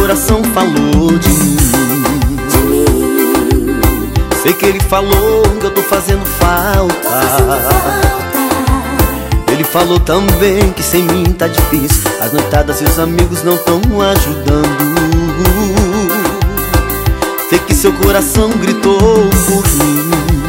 coração falou de mim. Sei que ele falou que eu tô fazendo falta. Ele falou também que sem mim tá difícil. As noitadas e os amigos não tão ajudando. Sei que seu coração gritou por mim.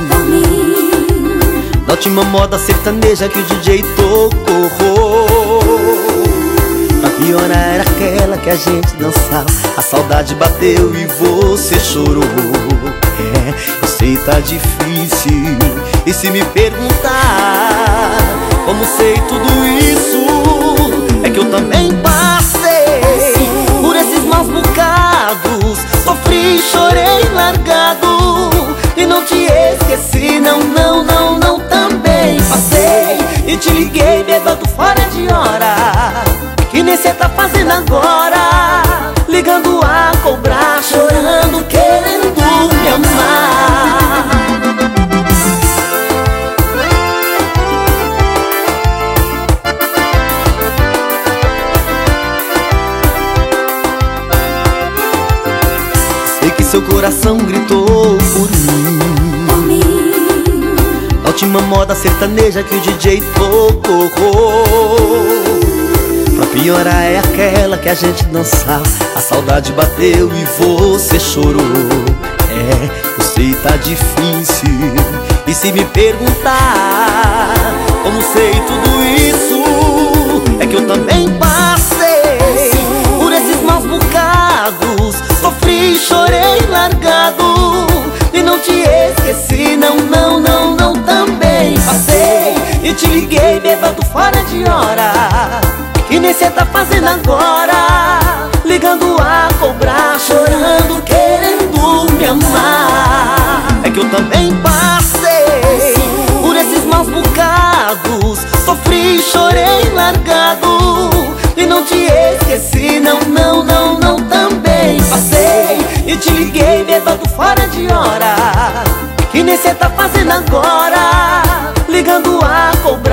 Na última moda sertaneja que o DJ tocou. A pior era aquela que a gente dançava. A saudade bateu e você chorou. É, eu sei tá difícil. E se me perguntar como sei tudo isso, é que eu também passei por esses maus bocados. Sofri, chorei largado e não te esqueci, não, não, não, não. Também passei e te liguei bêbado fora de hora, que nem cê tá fazendo agora, ligando a cobrar, chorando, querendo me amar. Sei que seu coração gritou por mim. A última moda sertaneja que o DJ tocou. Pra piorar é aquela que a gente dançava. A saudade bateu e você chorou. É, eu sei tá difícil. E se me perguntar como sei tudo isso, é que eu também passei por esses maus bocados. Sofri, chorei largado e não te esqueci, não, não, não, não. Também passei e te liguei bêbado fora de hora, que nem cê tá fazendo agora, ligando a cobrar, chorando, querendo me amar. É que eu também passei por esses maus bocados. Sofri, chorei largado e não te esqueci, não, não, não, não. Também passei e te liguei bêbado fora de hora, que nem cê tá fazendo agora, ligando a cobrar.